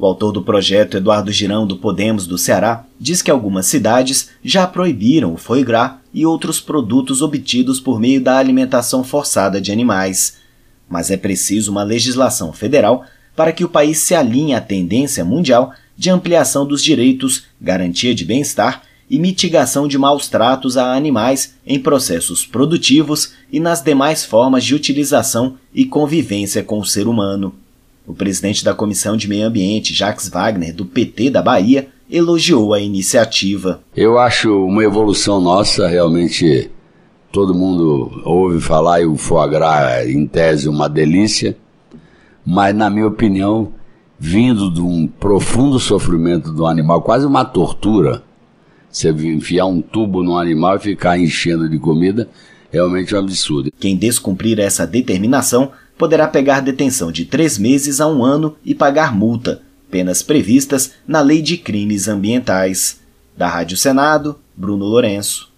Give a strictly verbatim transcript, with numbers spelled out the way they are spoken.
O autor do projeto, Eduardo Girão, do Podemos do Ceará, diz que algumas cidades já proibiram o foie gras e outros produtos obtidos por meio da alimentação forçada de animais. Mas é preciso uma legislação federal para que o país se alinhe à tendência mundial de ampliação dos direitos, garantia de bem-estar e mitigação de maus-tratos a animais em processos produtivos e nas demais formas de utilização e convivência com o ser humano. O presidente da Comissão de Meio Ambiente, Jacques Wagner, do P T da Bahia, elogiou a iniciativa. Eu acho uma evolução nossa, realmente todo mundo ouve falar e o foie gras, em tese, uma delícia, mas, na minha opinião, vindo de um profundo sofrimento do animal, quase uma tortura, você enfiar um tubo no animal e ficar enchendo de comida, realmente é um absurdo. Quem descumprir essa determinação poderá pegar detenção de três meses a um ano e pagar multa, penas previstas na Lei de Crimes Ambientais. Da Rádio Senado, Bruno Lourenço.